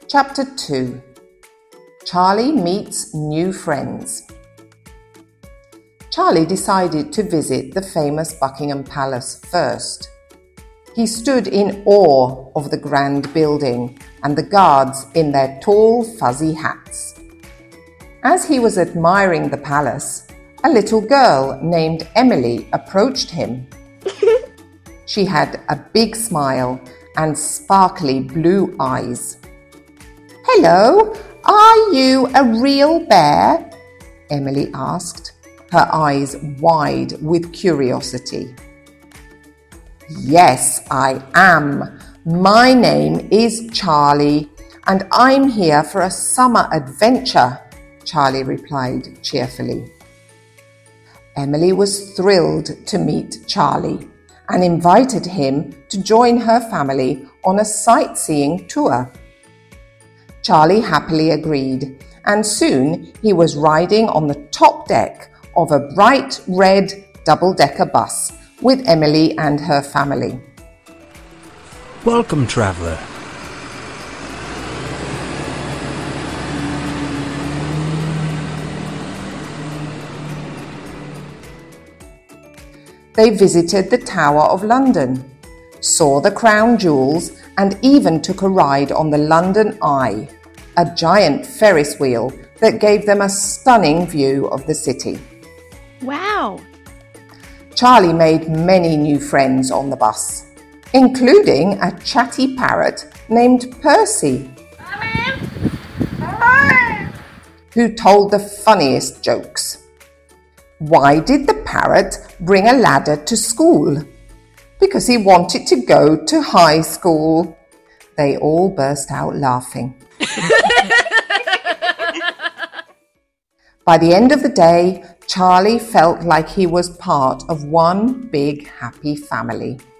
Chapter 2. Charlie meets new friends. Charlie decided to visit the famous Buckingham Palace first. He stood in awe of the grand building and the guards in their tall, fuzzy hats. As he was admiring the palace, a little girl named Emily approached him. She had a big smile and sparkly blue eyes. "Hello, are you a real bear?" Emily asked, her eyes wide with curiosity. "Yes, I am. My name is Charlie, and I'm here for a summer adventure," Charlie replied cheerfully. Emily was thrilled to meet Charlie and invited him to join her family on a sightseeing tour. Charlie happily agreed, and soon he was riding on the top deck of a bright red double-decker bus with Emily and her family. Welcome, traveller. They visited the Tower of London, saw the crown jewels, and even took a ride on the London Eye, a giant Ferris wheel that gave them a stunning view of the city. Wow! Charlie made many new friends on the bus, including a chatty parrot named Percy, who told the funniest jokes. Why did the parrot bring a ladder to school? Because he wanted to go to high school. They all burst out laughing. By the end of the day, Charlie felt like he was part of one big happy family.